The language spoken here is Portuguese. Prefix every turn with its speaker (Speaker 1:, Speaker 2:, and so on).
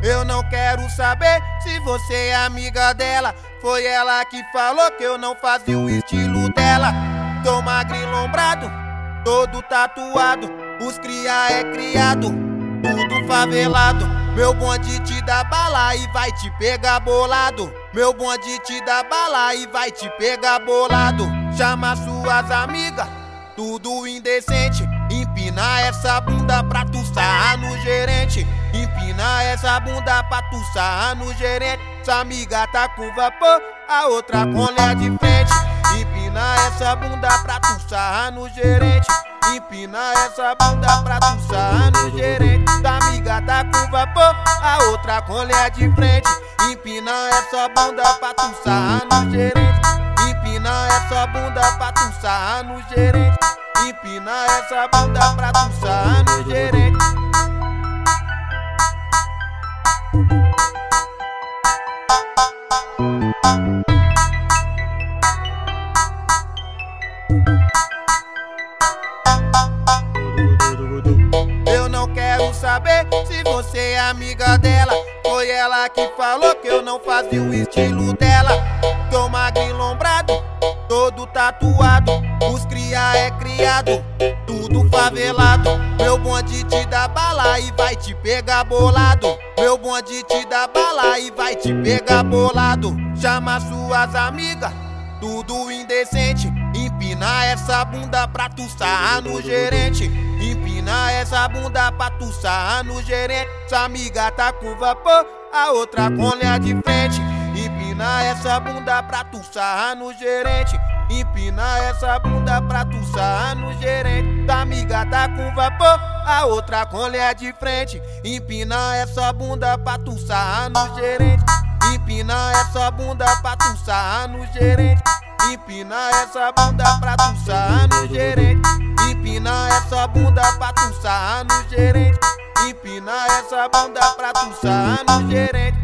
Speaker 1: Eu não quero saber se você é amiga dela. Foi ela que falou que eu não fazia o estilo dela. Tô magrinho lombrado, todo tatuado. Os cria é criado, tudo favelado. Meu bonde te dá bala e vai te pegar bolado. Meu bonde te dá bala e vai te pegar bolado. Chama suas amigas, tudo indecente. Empina essa bunda pra tu sarrar no gerente. Empina essa bunda pra tu sarrar no gerente. Sua amiga tá com vapor, a outra com linha de frente. Empina essa bunda pra tu sarrar no gerente. Empina essa bunda pra tu sarrar no gerente. Sua amiga tá com vapor, a outra com linha de frente. Empina essa bunda pra tu sarrar no gerente. Empina essa bunda pra tu sarrar no gerente. Empina essa bunda pra tu sarrar no gerente. Eu não quero saber se você é amiga dela. Foi ela que falou que eu não fazia o estilo dela. Tô magrinho lombrado, todo tatuado. Os cria é criado, tudo favelado. Meu bonde te dá bala e vai te pegar bolado. Meu bonde te dá bala e vai te pegar bolado. Chama suas amigas, tudo indecente. Empina essa bunda pra tu sarrar no gerente. Empina essa bunda pra tu sarrar no gerente. Sua amiga tá com vapor, a outra com linha de frente. Empina essa bunda pra tu sarrar no gerente. Empina essa bunda pra tu sarrar no gerente. Sua amiga tá com vapor, a outra com linha de frente. Empina essa bunda pra tu sarrar no gerente. Empina essa bunda pra tu sarrar no gerente. Empina essa bunda pra tu sarrar no gerente. Empina essa bunda pra tu sarrar no gerente. Empina essa bunda pra tu sarrar no gerente.